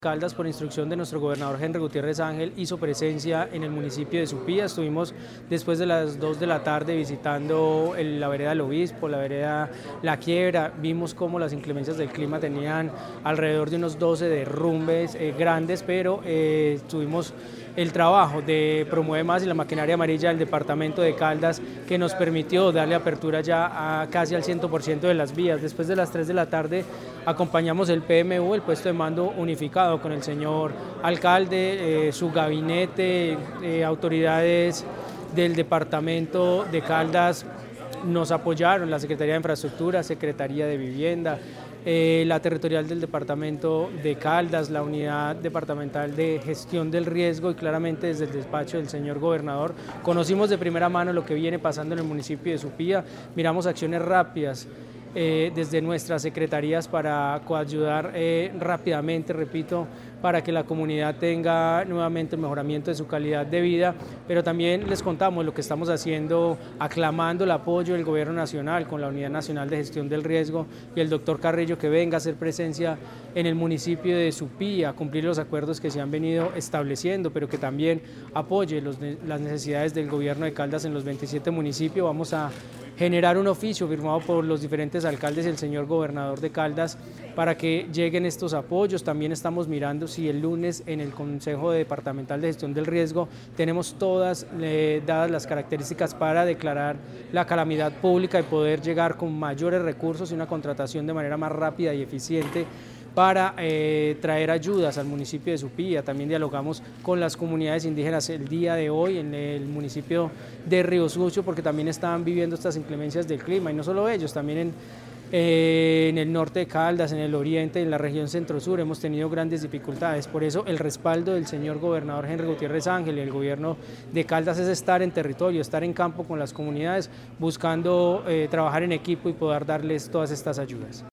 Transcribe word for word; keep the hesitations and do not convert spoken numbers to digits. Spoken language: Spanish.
Caldas, por instrucción de nuestro gobernador Henry Gutiérrez Ángel, hizo presencia en el municipio de Supía. Estuvimos después de las dos de la tarde visitando el, la vereda del Obispo, la vereda La Quiebra. Vimos cómo las inclemencias del clima tenían alrededor de unos doce derrumbes eh, grandes, pero eh, tuvimos el trabajo de Promueve Más y la maquinaria amarilla del departamento de Caldas, que nos permitió darle apertura ya a casi al cien por ciento de las vías. Después de las tres de la tarde acompañamos el P M U, el puesto de mando unificado, con el señor alcalde, eh, su gabinete, eh, autoridades del departamento de Caldas nos apoyaron, la Secretaría de Infraestructura, Secretaría de Vivienda, eh, la territorial del departamento de Caldas, la unidad departamental de gestión del riesgo, y claramente desde el despacho del señor gobernador conocimos de primera mano lo que viene pasando en el municipio de Supía. Miramos acciones rápidas Eh, desde nuestras secretarías para coayudar eh, rápidamente, repito, para que la comunidad tenga nuevamente el mejoramiento de su calidad de vida, pero también les contamos lo que estamos haciendo, aclamando el apoyo del gobierno nacional con la Unidad Nacional de Gestión del Riesgo y el doctor Carrillo, que venga a hacer presencia en el municipio de Supía, a cumplir los acuerdos que se han venido estableciendo, pero que también apoye los, las necesidades del gobierno de Caldas en los veintisiete municipios. Vamos a generar un oficio firmado por los diferentes alcaldes y el señor gobernador de Caldas para que lleguen estos apoyos. También estamos mirando si el lunes en el Consejo Departamental de Gestión del Riesgo tenemos todas eh, dadas las características para declarar la calamidad pública y poder llegar con mayores recursos y una contratación de manera más rápida y eficiente para eh, traer ayudas al municipio de Supía. También dialogamos con las comunidades indígenas el día de hoy en el municipio de Río Sucio, porque también estaban viviendo estas inclemencias del clima, y no solo ellos, también en, eh, en el norte de Caldas, en el oriente, en la región centro-sur hemos tenido grandes dificultades. Por eso el respaldo del señor gobernador Henry Gutiérrez Ángel y el gobierno de Caldas es estar en territorio, estar en campo con las comunidades, buscando eh, trabajar en equipo y poder darles todas estas ayudas.